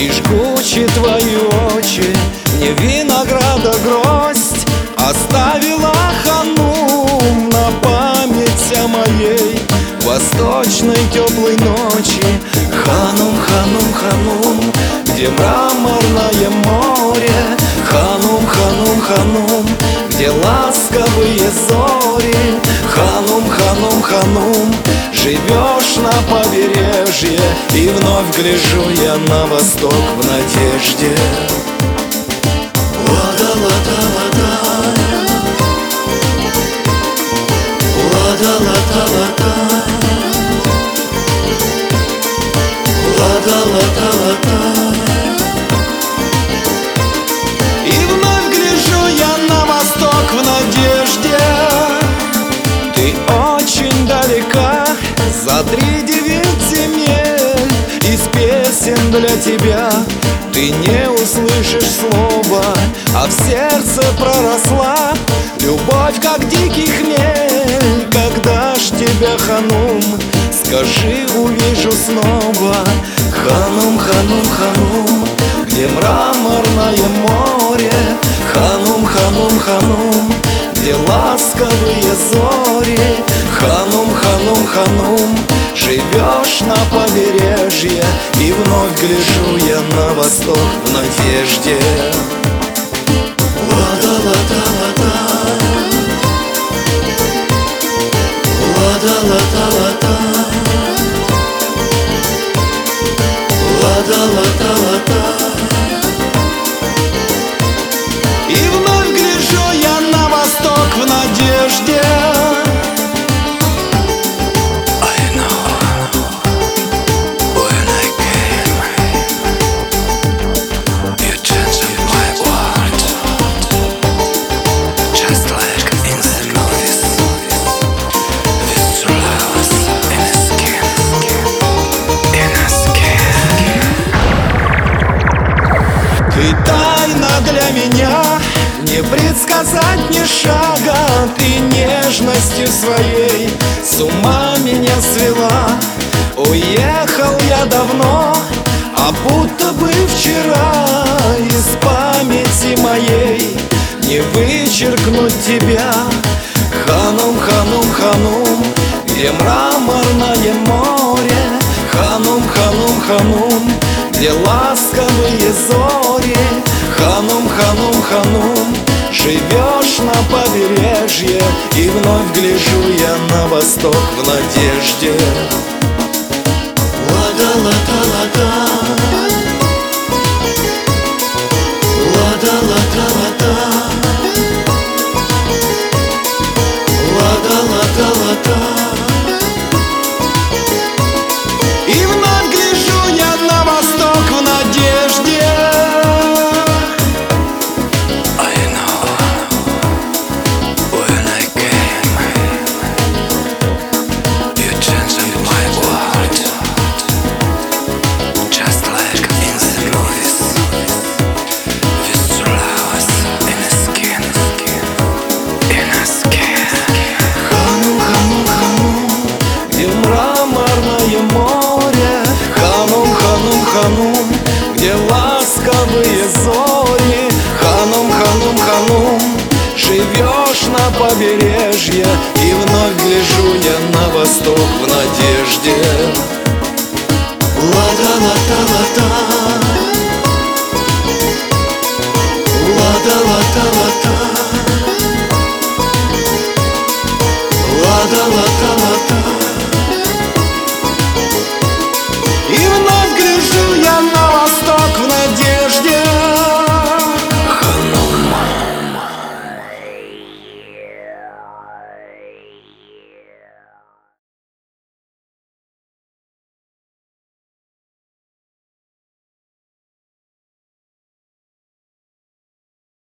и жгучи твои очи. Мне винограда гроздь оставила Ханум на память о моей восточной теплой ночи. Ханум, Ханум, Ханум, где мраморное море. Ханум, Ханум, Ханум, где ласковые зори. Ханум, Ханум, Ханум, живешь на побережье, и вновь гляжу я на восток в надежде. Лада, лада, лада, лада, лада, лада, лада, лада, лада. И вновь гляжу я на восток в надежде. Ты очень далека, за 3-9 земель. Из песен для тебя ты не услышишь слова, а в сердце проросла любовь, как дикий хмель. Когда ж тебя, Ханум, скажи, увижу снова. Ханум, Ханум, Ханум, где мраморное море. Ханум, Ханум, Ханум, где ласковые зори. Ханум, Ханум, Ханум, живешь на побережье, и вновь гляжу я на восток в надежде. Лада, лада, лада, лада, лада, лада, лада, лада, лада. И вновь гляжу я на восток в надежде. Ты тайна для меня, не предсказать ни шага. Ты нежностью своей с ума меня свела. Уехал я давно, а будто бы вчера. Из памяти моей не вычеркнуть тебя. Ханум, Ханум, Ханум, где мраморное море. Ханум, Ханум, Ханум, где ласковые зори. Ханум, Ханум, Ханум, живешь на побережье, и вновь гляжу я на восток в надежде. Лада, лада, лада, лада, лада, лада, лада, лада, лада. И вновь гляжу я на восток в надежде. Ханум, где ласковые зори. Ханум, Ханум, Ханум, живешь на побережье, и вновь гляжу я на восток в надежде.